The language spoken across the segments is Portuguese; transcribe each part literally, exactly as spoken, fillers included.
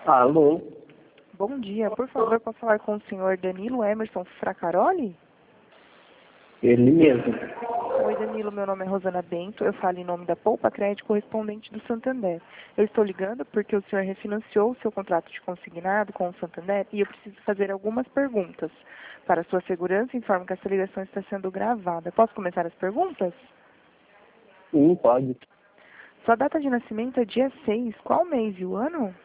Alô? Bom dia, por favor, posso falar com o senhor Danilo Emerson Fracaroli? Ele mesmo. Oi, Danilo, meu nome é Rosana Bento, eu falo em nome da Poupa Crédito correspondente do Santander. Eu estou ligando porque o senhor refinanciou o seu contrato de consignado com o Santander e eu preciso fazer algumas perguntas. Para sua segurança, informo que essa ligação está sendo gravada. Posso começar as perguntas? Sim, pode. Sua data de nascimento é dia seis. Qual mês e o ano?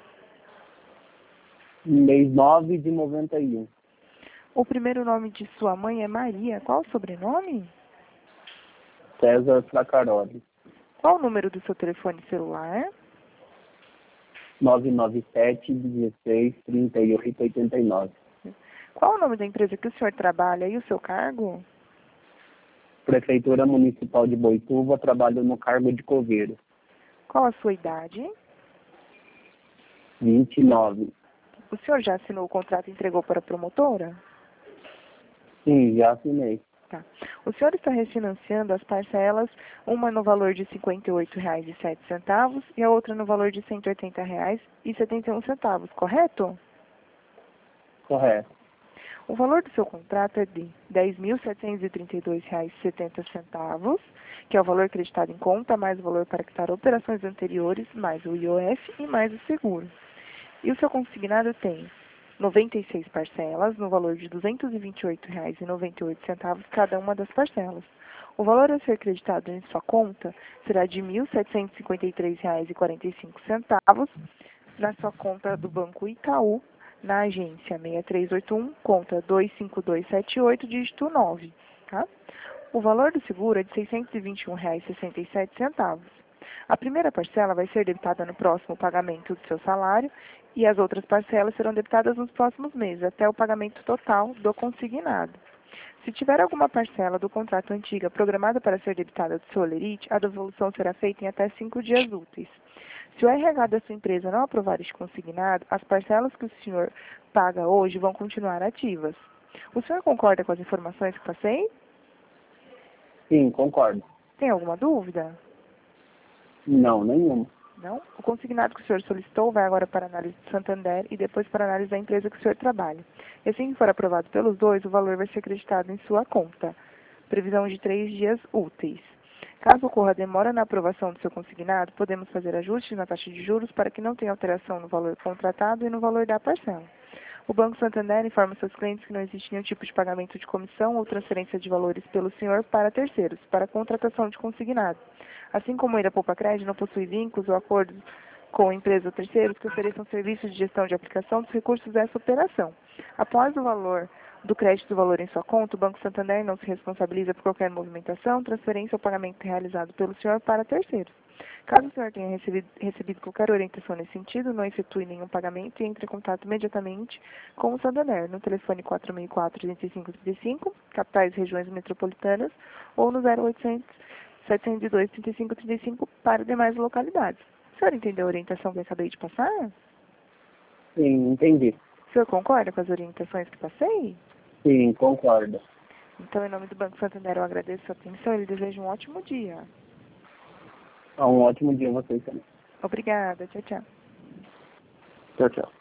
Mês nove de noventa e um. O primeiro nome de sua mãe é Maria. Qual o sobrenome? César Fracaroli. Qual o número do seu telefone celular? nove nove sete, dezesseis, trinta e oito, oitenta e nove. Qual o nome da empresa que o senhor trabalha e o seu cargo? Prefeitura Municipal de Boituva, trabalho no cargo de coveiro. Qual a sua idade? vinte e nove. O senhor já assinou o contrato e entregou para a promotora? Sim, já assinei. Tá. O senhor está refinanciando as parcelas, uma no valor de cinquenta e oito reais e sete centavos e a outra no valor de cento e oitenta reais e setenta e um centavos, correto? Correto. O valor do seu contrato é de dez mil setecentos e trinta e dois reais e setenta centavos, que é o valor acreditado em conta, mais o valor para quitar operações anteriores, mais o I O F e mais o seguro. E o seu consignado tem noventa e seis parcelas, no valor de duzentos e vinte e oito reais e noventa e oito centavos cada uma das parcelas. O valor a ser acreditado em sua conta será de mil setecentos e cinquenta e três reais e quarenta e cinco centavos na sua conta do Banco Itaú, na agência seis três oito um, conta dois cinco dois sete oito, dígito nove. Tá? O valor do seguro é de seiscentos e vinte e um reais e sessenta e sete centavos. A primeira parcela vai ser debitada no próximo pagamento do seu salário e as outras parcelas serão debitadas nos próximos meses, até o pagamento total do consignado. Se tiver alguma parcela do contrato antiga programada para ser debitada do seu holerite, a devolução será feita em até cinco dias úteis. Se o R H da sua empresa não aprovar este consignado, as parcelas que o senhor paga hoje vão continuar ativas. O senhor concorda com as informações que passei? Sim, concordo. Tem alguma dúvida? Não, nenhuma. Não? O consignado que o senhor solicitou vai agora para a análise do Santander e depois para a análise da empresa que o senhor trabalha. E assim que for aprovado pelos dois, o valor vai ser acreditado em sua conta. Previsão de três dias úteis. Caso ocorra demora na aprovação do seu consignado, podemos fazer ajustes na taxa de juros para que não tenha alteração no valor contratado e no valor da parcela. O Banco Santander informa seus clientes que não existe nenhum tipo de pagamento de comissão ou transferência de valores pelo senhor para terceiros, para contratação de consignado. Assim como a Poupa Crédito não possui vínculos ou acordos com empresas ou terceiros que ofereçam serviços de gestão de aplicação dos recursos dessa operação. Após o valor do crédito do valor em sua conta, o Banco Santander não se responsabiliza por qualquer movimentação, transferência ou pagamento realizado pelo senhor para terceiros. Caso o senhor tenha recebido, recebido qualquer orientação nesse sentido, não efetue nenhum pagamento e entre em contato imediatamente com o Santander no telefone quatro seis quatro, três cinco três cinco, capitais e regiões metropolitanas, ou no zero oitocentos, setecentos e dois, trinta e cinco trinta e cinco para demais localidades. O senhor entendeu a orientação que eu acabei de passar? Sim, entendi. O senhor concorda com as orientações que passei? Sim, concordo. Então, em nome do Banco Santander, eu agradeço a sua atenção e lhe desejo um ótimo dia. Um ótimo dia a vocês também. Obrigada. Tchau, tchau. Tchau, tchau.